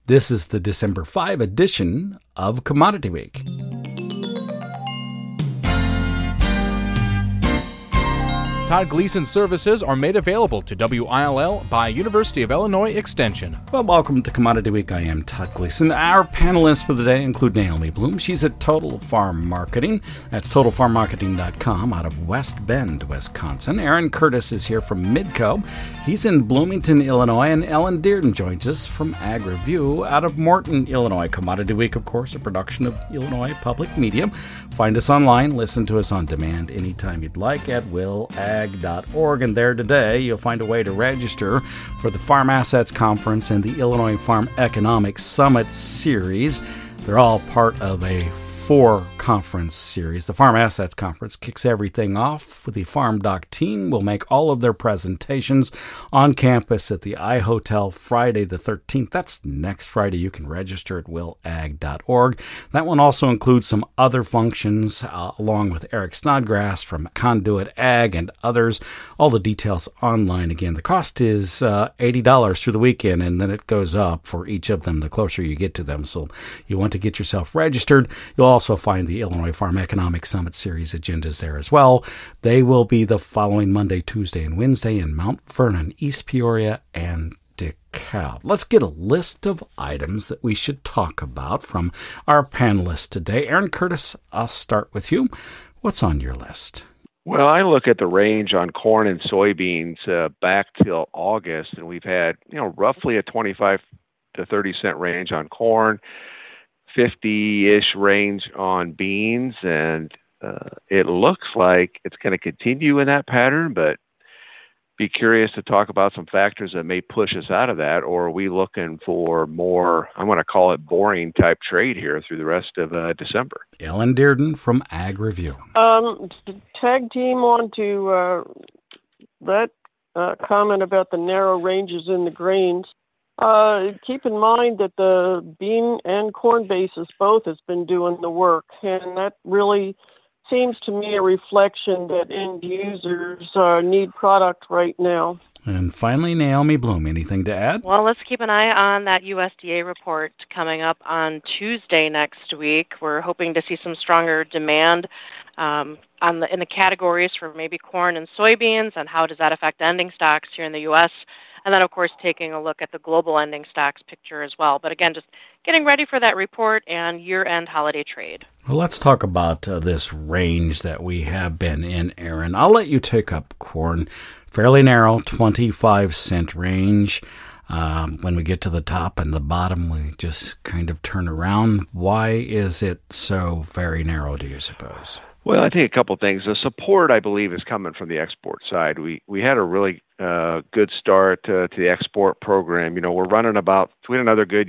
This is the December 5 edition of Commodity Week. Todd Gleason services are made available to WILL by University of Illinois Extension. Well, welcome to Commodity Week. I am Todd Gleason. Our panelists for the day include Naomi Bloom. She's at Total Farm Marketing. That's TotalFarmMarketing.com out of West Bend, Wisconsin. Aaron Curtis is here from Midco. He's in Bloomington, Illinois. And Ellen Dearden joins us from Ag Review out of Morton, Illinois. Commodity Week, of course, a production of Illinois Public Media. Find us online. Listen to us on demand anytime you'd like at willag.org. And there today, you'll find a way to register for the Farm Assets Conference and the Illinois Farm Economic Summit Series. They're all part of a four-conference series. The Farm Assets Conference kicks everything off with the Farm Doc team. Will make all of their presentations on campus at the iHotel Friday the 13th. That's next Friday. You can register at willag.org. That one also includes some other functions along with Eric Snodgrass from Conduit Ag and others. All the details online. Again, the cost is $80 through the weekend, and then it goes up for each of them the closer you get to them. So you want to get yourself registered. You'll also find the Illinois Farm Economic Summit Series agendas there as well. They will be the following Monday, Tuesday, and Wednesday in Mount Vernon, East Peoria, and DeKalb. Let's get a list of items that we should talk about from our panelists today. Aaron Curtis, I'll start with you. What's on your list? Well, I look at the range on corn and soybeans back till August, and we've had, roughly a 25 to 30 cent range on corn, 50-ish range on beans, and it looks like it's going to continue in that pattern, but be curious to talk about some factors that may push us out of that, or are we looking for more, I'm going to call it boring type trade here through the rest of December? Ellen Dearden from Ag Review. The tag team want to comment about the narrow ranges in the grains. Keep in mind that the bean and corn basis both has been doing the work, and that really seems to me a reflection that end users need product right now. And finally, Naomi Bloom, anything to add? Well, let's keep an eye on that USDA report coming up on Tuesday next week. We're hoping to see some stronger demand in the categories for maybe corn and soybeans, and how does that affect ending stocks here in the U.S., and then, of course, taking a look at the global ending stocks picture as well. But again, just getting ready for that report and year-end holiday trade. Well, let's talk about this range that we have been in, Aaron. I'll let you take up corn. Fairly narrow, 25-cent range. When we get to the top and the bottom, we just kind of turn around. Why is it so very narrow, do you suppose? Well, I think a couple of things. The support, I believe, is coming from the export side. We had a really good start to the export program. We're running we had another good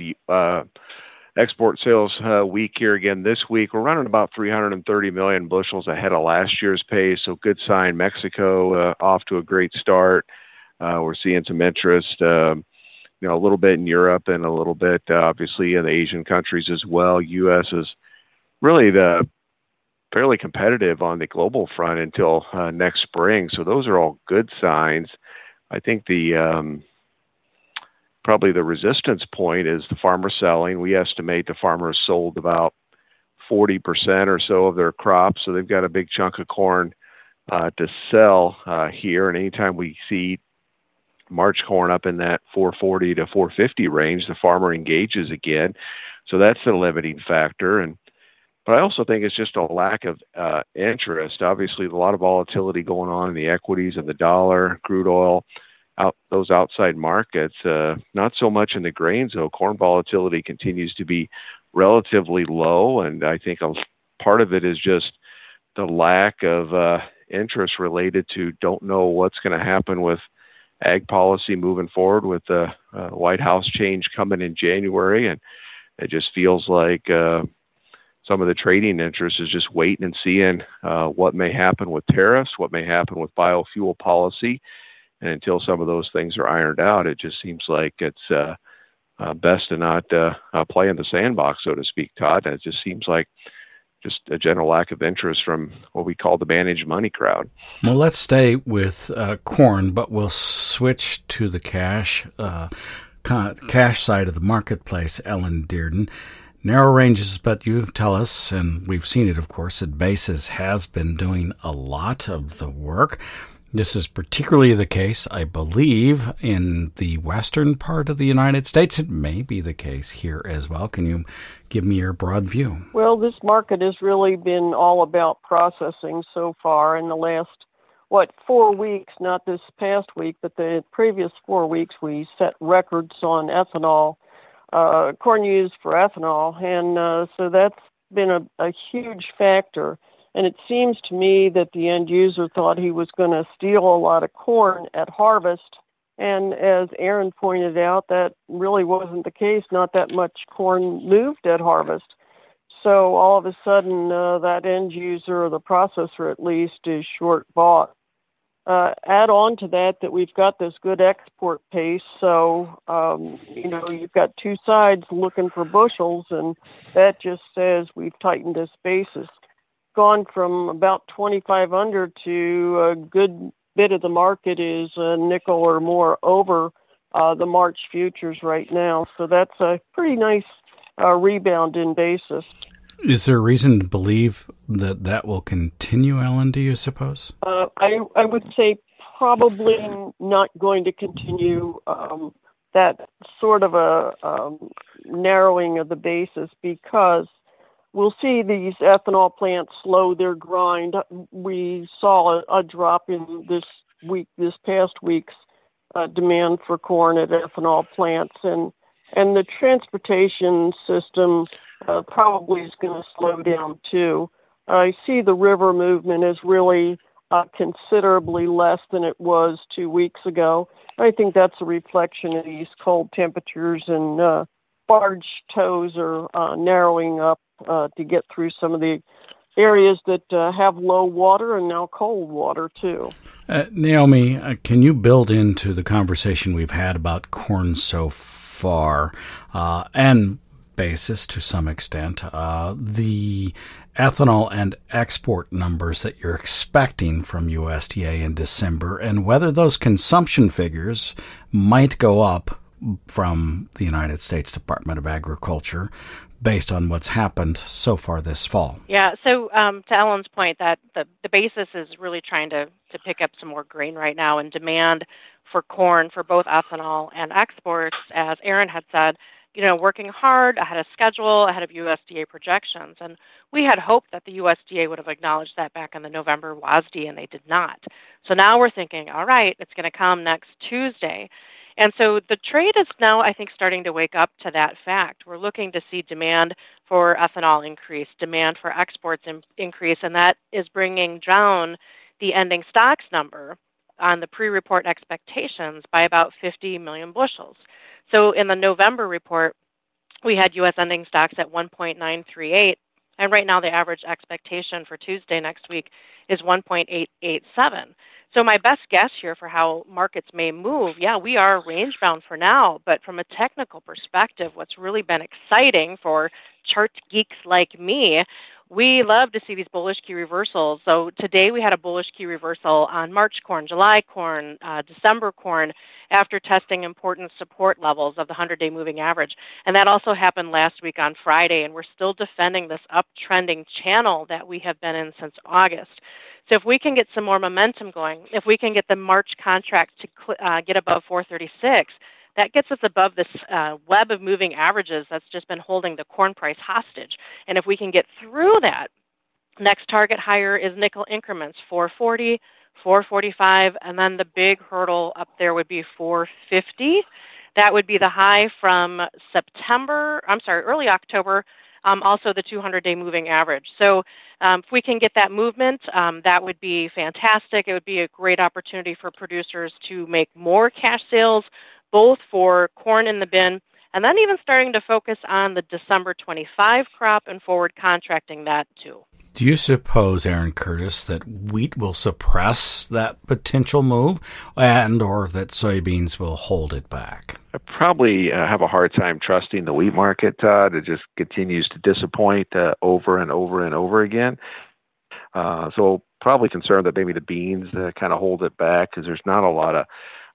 export sales week here again this week. We're running about 330 million bushels ahead of last year's pace, so good sign. Mexico off to a great start. We're seeing some interest, a little bit in Europe and a little bit, obviously, in the Asian countries as well. U.S. is really fairly competitive on the global front until next spring. So those are all good signs. I think probably the resistance point is the farmer selling. We estimate the farmers sold about 40% or so of their crops. So they've got a big chunk of corn to sell here. And anytime we see March corn up in that 440 to 450 range, the farmer engages again. So that's the limiting factor. But I also think it's just a lack of interest. Obviously, a lot of volatility going on in the equities and the dollar, crude oil, those outside markets. Not so much in the grains, though. Corn volatility continues to be relatively low, and I think part of it is just the lack of interest related to don't know what's going to happen with ag policy moving forward with the White House change coming in January, and it just feels like some of the trading interest is just waiting and seeing what may happen with tariffs, what may happen with biofuel policy. And until some of those things are ironed out, it just seems like it's best to not play in the sandbox, so to speak, Todd. And it just seems like just a general lack of interest from what we call the managed money crowd. Well, let's stay with corn, but we'll switch to the cash cash side of the marketplace, Ellen Dearden. Narrow ranges, but you tell us, and we've seen it, of course, that basis has been doing a lot of the work. This is particularly the case, I believe, in the western part of the United States. It may be the case here as well. Can you give me your broad view? Well, this market has really been all about processing so far in the last, 4 weeks, not this past week, but the previous 4 weeks, we set records on ethanol, corn used for ethanol. And so that's been a huge factor. And it seems to me that the end user thought he was going to steal a lot of corn at harvest. And as Aaron pointed out, that really wasn't the case. Not that much corn moved at harvest. So all of a sudden, that end user, or the processor at least, is short bought. Add on to that we've got this good export pace. So, you've got two sides looking for bushels, and that just says we've tightened this basis. Gone from about 25 under to a good bit of the market is a nickel or more over the March futures right now. So that's a pretty nice rebound in basis. Is there a reason to believe that will continue, Ellen, do you suppose? I would say probably not going to continue that sort of a narrowing of the basis, because we'll see these ethanol plants slow their grind. We saw a drop in this past week's demand for corn at ethanol plants, and the transportation system probably is going to slow down too. I see the river movement is really considerably less than it was 2 weeks ago. I think that's a reflection of these cold temperatures, and barge tows are narrowing up to get through some of the areas that have low water and now cold water too. Naomi, can you build into the conversation we've had about corn so far, and basis to some extent, the ethanol and export numbers that you're expecting from USDA in December, and whether those consumption figures might go up from the United States Department of Agriculture based on what's happened so far this fall? Yeah, so to Ellen's point, that the basis is really trying to pick up some more grain right now, and demand for corn for both ethanol and exports, as Aaron had said, working hard ahead of schedule, ahead of USDA projections. And we had hoped that the USDA would have acknowledged that back in the November WASDE, and they did not. So now we're thinking, all right, it's going to come next Tuesday. And so the trade is now, I think, starting to wake up to that fact. We're looking to see demand for ethanol increase, demand for exports increase, and that is bringing down the ending stocks number on the pre-report expectations by about 50 million bushels. So in the November report, we had U.S. ending stocks at 1.938, and right now the average expectation for Tuesday next week is 1.887. So my best guess here for how markets may move, we are range-bound for now, but from a technical perspective, what's really been exciting for chart geeks like me, we love to see these bullish key reversals. So today we had a bullish key reversal on March corn, July corn, December corn, after testing important support levels of the 100-day moving average. And that also happened last week on Friday, and we're still defending this uptrending channel that we have been in since August. So if we can get some more momentum going, if we can get the March contract to get above 436, that gets us above this web of moving averages that's just been holding the corn price hostage. And if we can get through that, next target higher is nickel increments, 440, 445, and then the big hurdle up there would be 450. That would be the high from early October, also the 200-day moving average. So if we can get that movement, that would be fantastic. It would be a great opportunity for producers to make more cash sales, both for corn in the bin, and then even starting to focus on the December 25 crop and forward contracting that too. Do you suppose, Aaron Curtis, that wheat will suppress that potential move, and or that soybeans will hold it back? I probably have a hard time trusting the wheat market, Todd. It just continues to disappoint over and over and over again. So probably concerned that maybe the beans kind of hold it back, because there's not a lot of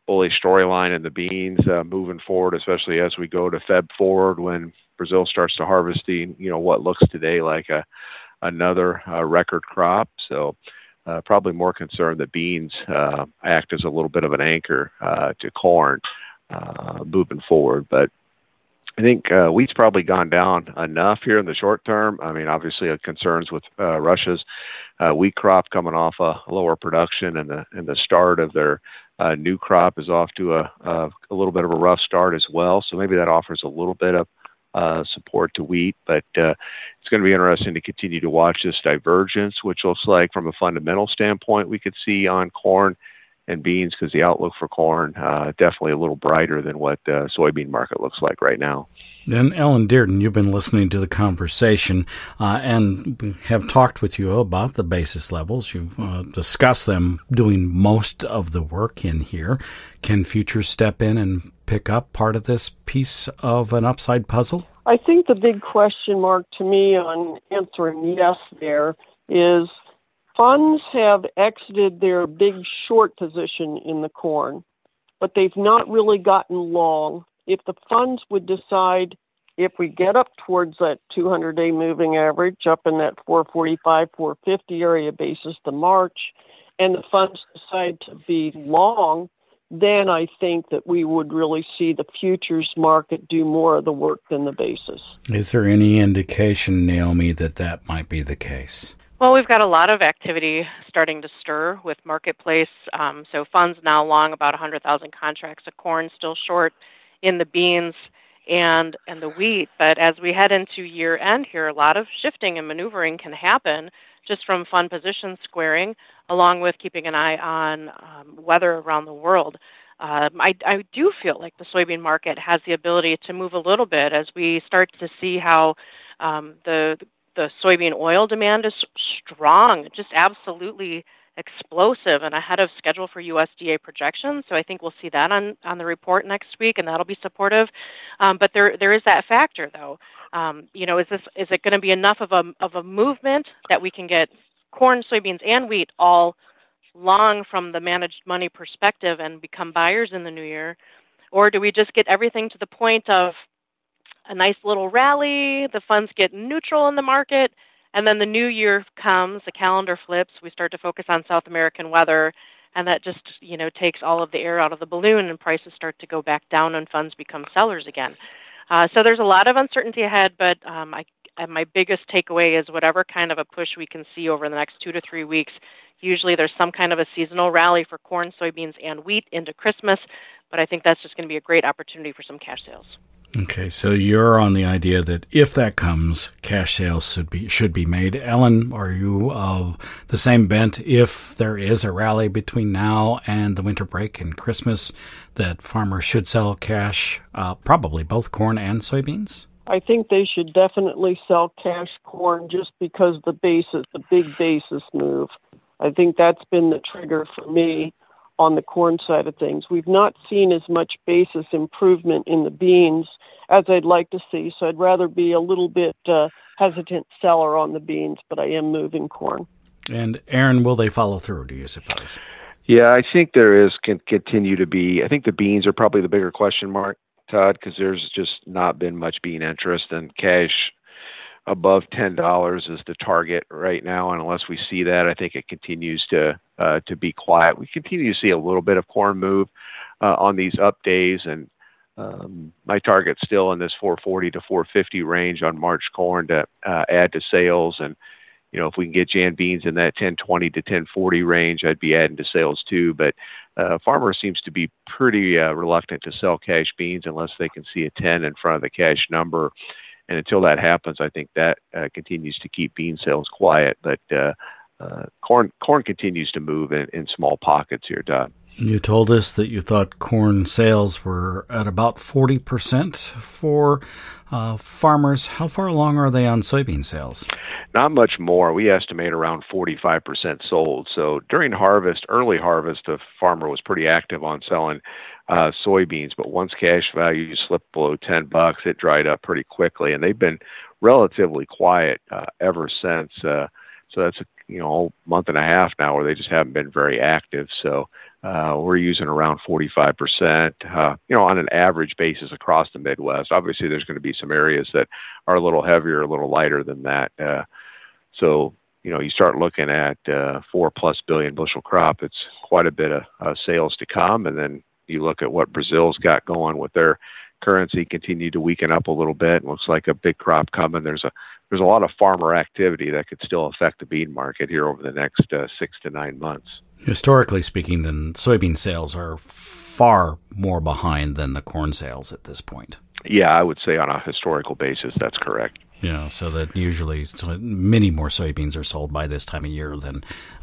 bullish storyline in the beans moving forward, especially as we go to Feb forward when Brazil starts to harvesting, what looks today like another record crop. So probably more concerned that beans act as a little bit of an anchor to corn moving forward. But I think wheat's probably gone down enough here in the short term. I mean, obviously, concerns with Russia's wheat crop coming off a lower production, and the start of their new crop is off to a little bit of a rough start as well. So maybe that offers a little bit of support to wheat, but it's going to be interesting to continue to watch this divergence, which looks like from a fundamental standpoint we could see on corn and beans, because the outlook for corn definitely a little brighter than what the soybean market looks like right now. Then, Ellen Dearden, you've been listening to the conversation and we have talked with you about the basis levels. You've discussed them doing most of the work in here. Can futures step in and pick up part of this piece of an upside puzzle? I think the big question mark to me on answering yes there is funds have exited their big short position in the corn, but they've not really gotten long. If the funds would decide, if we get up towards that 200-day moving average, up in that 445, 450 area basis to March, and the funds decide to be long, then I think that we would really see the futures market do more of the work than the basis. Is there any indication, Naomi, that might be the case? Well, we've got a lot of activity starting to stir with marketplace. So funds now long about 100,000 contracts of corn, still short in the beans and the wheat. But as we head into year end here, a lot of shifting and maneuvering can happen just from fund position squaring, along with keeping an eye on weather around the world. I do feel like the soybean market has the ability to move a little bit as we start to see how the soybean oil demand is strong, just absolutely explosive and ahead of schedule for USDA projections. So I think we'll see that on the report next week, and that'll be supportive. But there is that factor, though. Is it going to be enough of a movement that we can get corn, soybeans, and wheat all long from the managed money perspective and become buyers in the new year? Or do we just get everything to the point of a nice little rally, the funds get neutral in the market, and then the new year comes, the calendar flips, we start to focus on South American weather, and that just, takes all of the air out of the balloon and prices start to go back down and funds become sellers again. So there's a lot of uncertainty ahead, but my biggest takeaway is whatever kind of a push we can see over the next 2 to 3 weeks, usually there's some kind of a seasonal rally for corn, soybeans, and wheat into Christmas, but I think that's just going to be a great opportunity for some cash sales. Okay, so you're on the idea that if that comes, cash sales should be made. Ellen, are you of the same bent if there is a rally between now and the winter break and Christmas that farmers should sell cash, probably both corn and soybeans? I think they should definitely sell cash corn just because the big basis move. I think that's been the trigger for me on the corn side of things. We've not seen as much basis improvement in the beans as I'd like to see, so I'd rather be a little bit hesitant seller on the beans, but I am moving corn. And Aaron, will they follow through, do you suppose? Yeah, I think there can continue to be. I think the beans are probably the bigger question mark, Todd, because there's just not been much bean interest, and cash above $10 is the target right now. And unless we see that, I think it continues to be quiet. We continue to see a little bit of corn move on these up days, and my target's still in this 440 to 450 range on March corn to add to sales. And if we can get Jan beans in that 1020 to 1040 range, I'd be adding to sales too. But farmer seems to be pretty reluctant to sell cash beans unless they can see a 10 in front of the cash number. And until that happens, I think that continues to keep bean sales quiet. But corn continues to move in small pockets here, Todd. You told us that you thought corn sales were at about 40% for farmers. How far along are they on soybean sales? Not much more. We estimate around 45% sold. So during harvest, early harvest, the farmer was pretty active on selling soybeans. But once cash values slipped below $10, it dried up pretty quickly. And they've been relatively quiet ever since. So that's month and a half now where they just haven't been very active. So we're using around 45%, on an average basis across the Midwest. Obviously, there's going to be some areas that are a little heavier, a little lighter than that. So you start looking at 4+ billion bushel crop. It's quite a bit of sales to come. And then you look at what Brazil's got going with their currency, continue to weaken up a little bit. It looks like a big crop coming. There's a lot of farmer activity that could still affect the bean market here over the next 6 to 9 months. Historically speaking, then soybean sales are far more behind than the corn sales at this point. Yeah, I would say on a historical basis, that's correct. So that usually many more soybeans are sold by this time of year than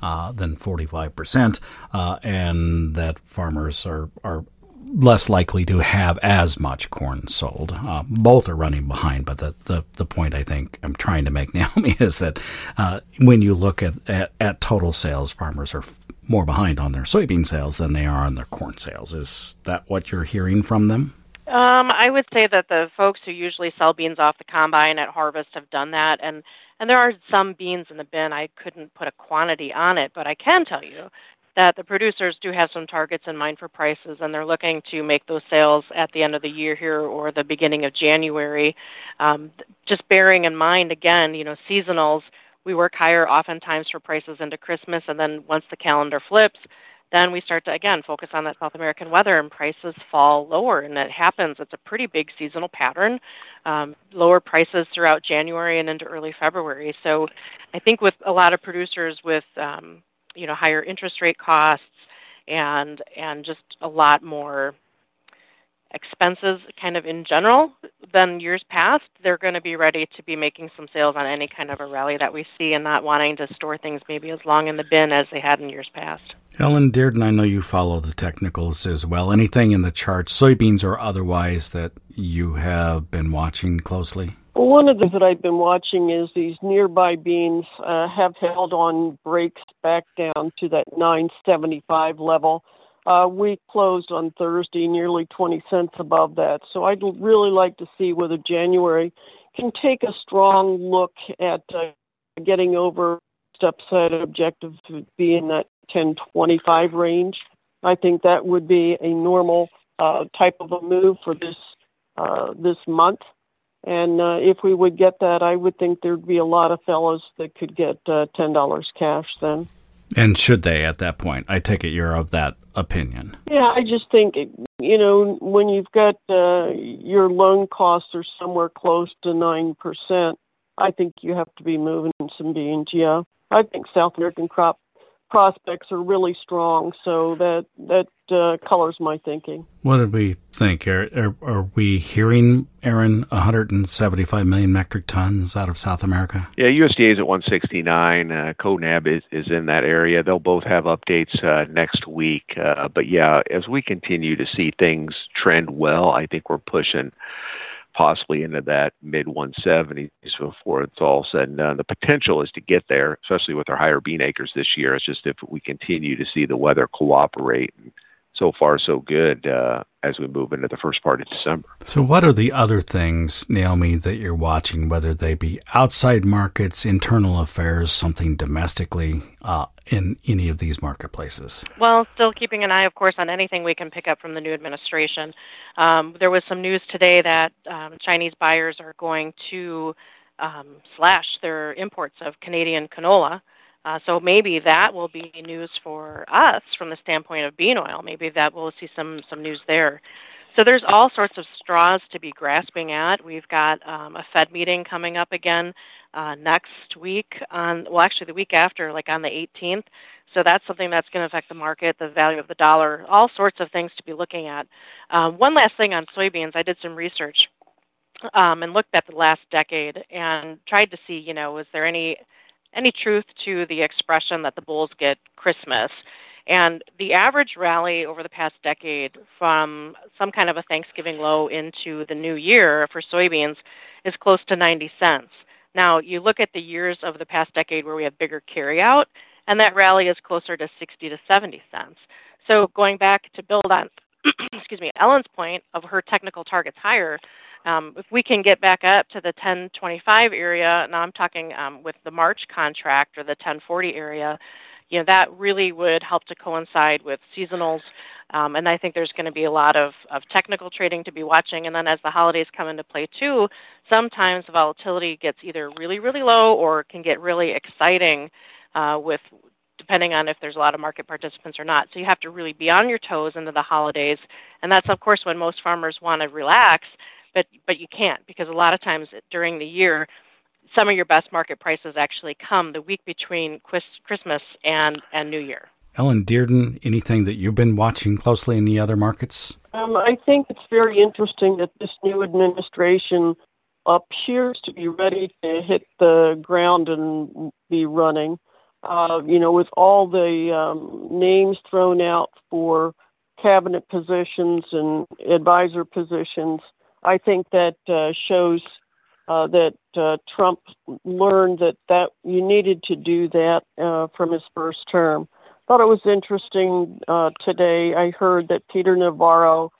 45%, and that farmers are less likely to have as much corn sold. Both are running behind, but the point I think I'm trying to make, Naomi, is that when you look at total sales, farmers are more behind on their soybean sales than they are on their corn sales. Is that what you're hearing from them? I would say that the folks who usually sell beans off the combine at harvest have done that, and there are some beans in the bin. I couldn't put a quantity on it, but I can tell you that the producers do have some targets in mind for prices, and they're looking to make those sales at the end of the year here or the beginning of January. Just bearing in mind, again, seasonals, we work higher oftentimes for prices into Christmas, and then once the calendar flips, then we start to, again, focus on that South American weather, and prices fall lower, and it happens. It's a pretty big seasonal pattern, lower prices throughout January and into early February. So I think with a lot of producers with, higher interest rate costs and just a lot more expenses kind of in general than years past, they're going to be ready to be making some sales on any kind of a rally that we see and not wanting to store things maybe as long in the bin as they had in years past. Ellen Dearden, I know you follow the technicals as well. Anything in the charts, soybeans or otherwise, that you have been watching closely? Well, one of the things that I've been watching is these nearby beans have held on breaks back down to that 975 level. We closed on Thursday nearly 20 cents above that. So I'd really like to see whether January can take a strong look at getting over upside objective to be in that 1025 range. I think that would be a normal type of a move for this month. And if we would get that, I would think there'd be a lot of fellows that could get $10 cash then. And should they at that point? I take it you're of that opinion. Yeah, I just think, when you've got your loan costs are somewhere close to 9%, I think you have to be moving some beans, yeah. I think South American crop prospects are really strong, so that colors my thinking. What did we think? Are we hearing, Aaron, 175 million metric tons out of South America? Yeah, USDA is at 169. CONAB is in that area. They'll both have updates next week. But yeah, as we continue to see things trend well, I think we're pushing possibly into that mid-170s before it's all said and done. The potential is to get there, especially with our higher bean acres this year. It's just if we continue to see the weather cooperate. And so far, so good as we move into the first part of December. So what are the other things, Naomi, that you're watching, whether they be outside markets, internal affairs, something domestically in any of these marketplaces? Well, still keeping an eye, of course, on anything we can pick up from the new administration. There was some news today that Chinese buyers are going to slash their imports of Canadian canola. So maybe that will be news for us from the standpoint of bean oil. Maybe that we'll see some news there. So there's all sorts of straws to be grasping at. We've got a Fed meeting coming up again next week, actually the week after, like on the 18th. So that's something that's going to affect the market, the value of the dollar, all sorts of things to be looking at. One last thing on soybeans, I did some research and looked at the last decade and tried to see, is there any truth to the expression that the bulls get Christmas? And the average rally over the past decade from some kind of a Thanksgiving low into the new year for soybeans is close to 90 cents. Now, you look at the years of the past decade where we have bigger carryout, and that rally is closer to 60 to 70 cents. So going back to build on Ellen's point of her technical targets higher, If we can get back up to the 1025 area, now I'm talking with the March contract or the 1040 area, that really would help to coincide with seasonals. And I think there's going to be a lot of technical trading to be watching. And then as the holidays come into play too, sometimes the volatility gets either really, really low or can get really exciting with depending on if there's a lot of market participants or not. So you have to really be on your toes into the holidays. And that's, of course, when most farmers want to relax, but you can't, because a lot of times during the year, some of your best market prices actually come the week between Christmas and New Year. Ellen Dearden, anything that you've been watching closely in the other markets? I think it's very interesting that this new administration appears to be ready to hit the ground and be running. With all the names thrown out for cabinet positions and advisor positions, I think that shows that Trump learned that you needed to do that from his first term. Thought it was interesting today. I heard that Peter Navarro,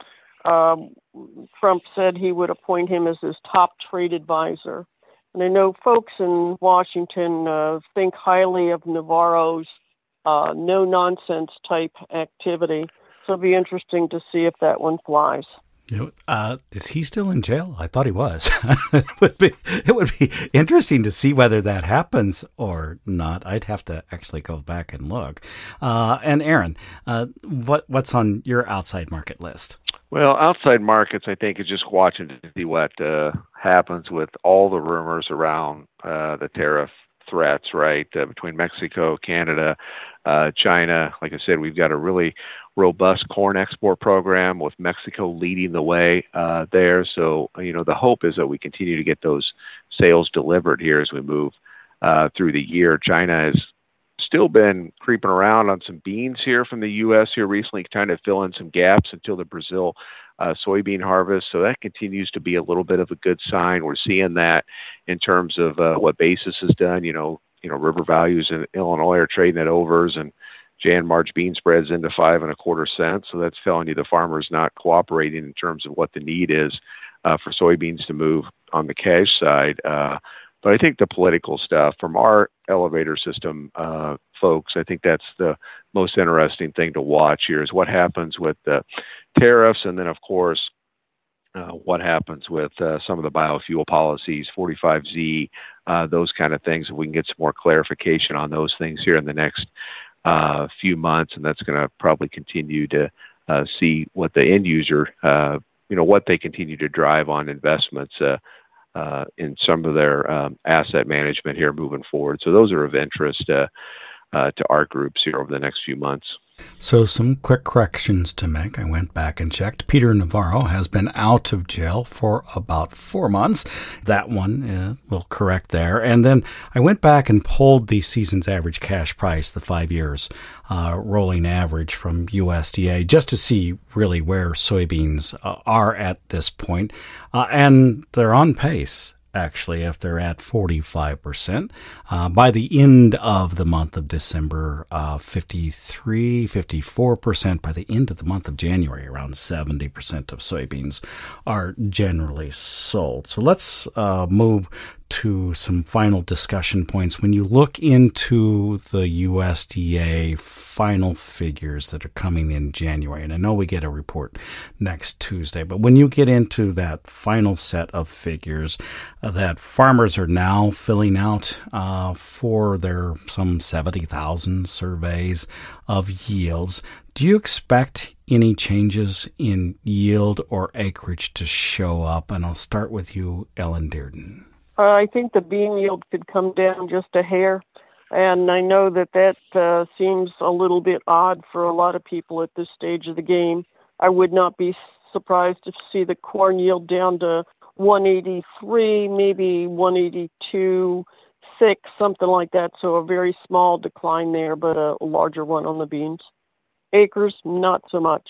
Trump said he would appoint him as his top trade advisor. And I know folks in Washington think highly of Navarro's no-nonsense type activity. So it'll be interesting to see if that one flies. Is he still in jail? I thought he was. It would be interesting to see whether that happens or not. I'd have to actually go back and look. And Aaron, what's on your outside market list? Well, outside markets, I think, is just watching to see what happens with all the rumors around the tariff threats, right, between Mexico, Canada, China. Like I said, we've got a really robust corn export program with Mexico leading the way there. So, the hope is that we continue to get those sales delivered here as we move through the year. China has still been creeping around on some beans here from the U.S. here recently, trying to fill in some gaps until the Brazil soybean harvest. So that continues to be a little bit of a good sign. We're seeing that in terms of what basis has done. River values in Illinois are trading at overs, and Jan-March bean spreads into 5.25 cents. So that's telling you the farmer's not cooperating in terms of what the need is for soybeans to move on the cash side. But I think the political stuff from our elevator system folks, I think that's the most interesting thing to watch here is what happens with the tariffs, and then, of course, what happens with some of the biofuel policies, 45Z, those kind of things. If we can get some more clarification on those things here in the next few months, and that's going to probably continue to see what the end user, what they continue to drive on investments in some of their asset management here moving forward. So those are of interest to our groups here over the next few months. So some quick corrections to make. I went back and checked. Peter Navarro has been out of jail for about 4 months. That one will correct there. And then I went back and pulled the season's average cash price, the 5 years rolling average from USDA, just to see really where soybeans are at this point. And they're on pace, actually, if they're at 45%. By the end of the month of December, 53, 54%. By the end of the month of January, around 70% of soybeans are generally sold. So let's move to some final discussion points. When you look into the USDA final figures that are coming in January, and I know we get a report next Tuesday, but when you get into that final set of figures that farmers are now filling out for their some 70,000 surveys of yields, do you expect any changes in yield or acreage to show up? And I'll start with you, Ellen Dearden. I think the bean yield could come down just a hair, and I know that seems a little bit odd for a lot of people at this stage of the game. I would not be surprised to see the corn yield down to 183, maybe 182.6, something like that. So a very small decline there, but a larger one on the beans. Acres, not so much.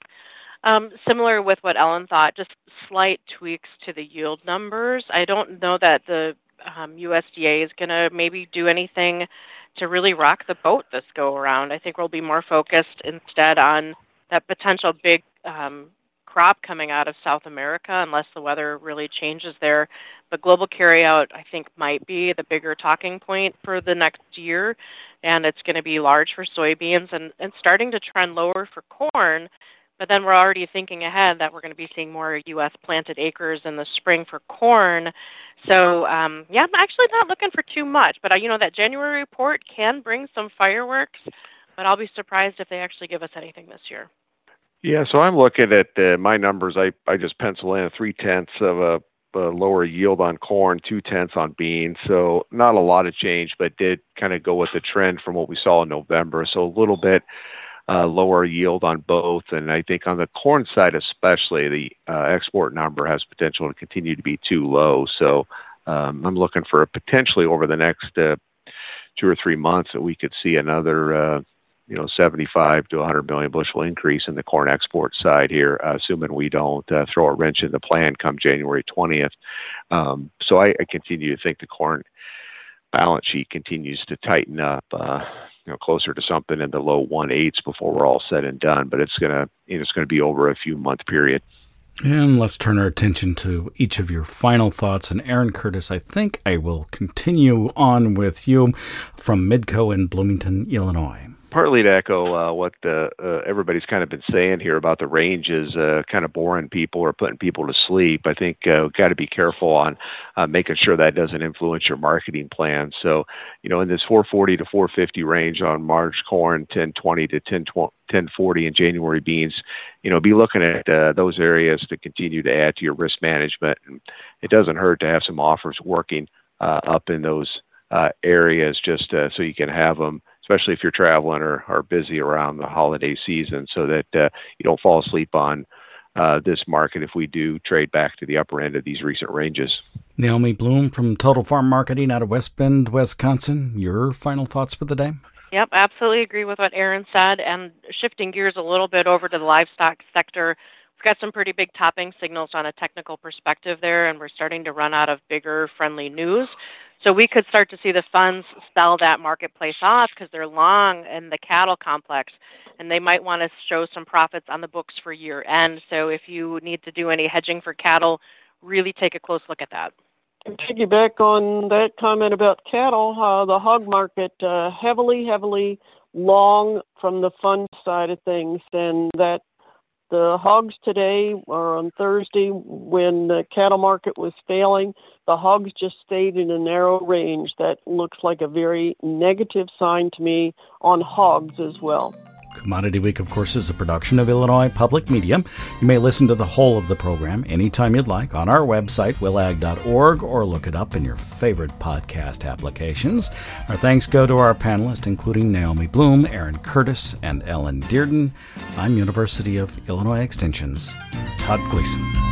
Similar with what Ellen thought, just slight tweaks to the yield numbers. I don't know that the USDA is going to maybe do anything to really rock the boat this go around. I think we'll be more focused instead on that potential big crop coming out of South America unless the weather really changes there. But global carryout, I think, might be the bigger talking point for the next year, and it's going to be large for soybeans and starting to trend lower for corn. But then we're already thinking ahead that we're going to be seeing more U.S. planted acres in the spring for corn. So, I'm actually not looking for too much. But, that January report can bring some fireworks, but I'll be surprised if they actually give us anything this year. Yeah, so I'm looking at my numbers. I just pencil in 0.3 of a lower yield on corn, 0.2 on beans. So not a lot of change, but did kind of go with the trend from what we saw in November. So a little bit lower yield on both. And I think on the corn side especially, the export number has potential to continue to be too low. So I'm looking for potentially over the next 2 or 3 months that we could see another 75 to 100 million bushel increase in the corn export side here, assuming we don't throw a wrench in the plan come January 20th. So I continue to think the corn balance sheet continues to tighten up, closer to something in the low 1/8 before we're all said and done. But it's gonna be over a few month period. And let's turn our attention to each of your final thoughts. And Aaron Curtis, I think I will continue on with you from Midco in Bloomington, Illinois. Partly to echo what everybody's kind of been saying here about the ranges kind of boring people or putting people to sleep. I think we've got to be careful on making sure that doesn't influence your marketing plan. So, in this 440 to 450 range on March corn, 1020 to 1040 in January beans, be looking at those areas to continue to add to your risk management. And it doesn't hurt to have some offers working up in those areas just so you can have them, especially if you're traveling or are busy around the holiday season, so that you don't fall asleep on this market if we do trade back to the upper end of these recent ranges. Naomi Blohm from Total Farm Marketing out of West Bend, Wisconsin. Your final thoughts for the day? Yep, absolutely agree with what Aaron said. And shifting gears a little bit over to the livestock sector, we've got some pretty big topping signals on a technical perspective there, and we're starting to run out of bigger friendly news. So we could start to see the funds sell that marketplace off because they're long in the cattle complex, and they might want to show some profits on the books for year end. So if you need to do any hedging for cattle, really take a close look at that. To piggyback on that comment about cattle, the hog market heavily long from the fund side of things, and that the hogs today or on Thursday when the cattle market was failing, the hogs just stayed in a narrow range. That looks like a very negative sign to me on hogs as well. Commodity Week, of course, is a production of Illinois Public Media. You may listen to the whole of the program anytime you'd like on our website, willag.org, or look it up in your favorite podcast applications. Our thanks go to our panelists, including Naomi Blohm, Aaron Curtis, and Ellen Dearden. I'm University of Illinois Extension's Todd Gleason.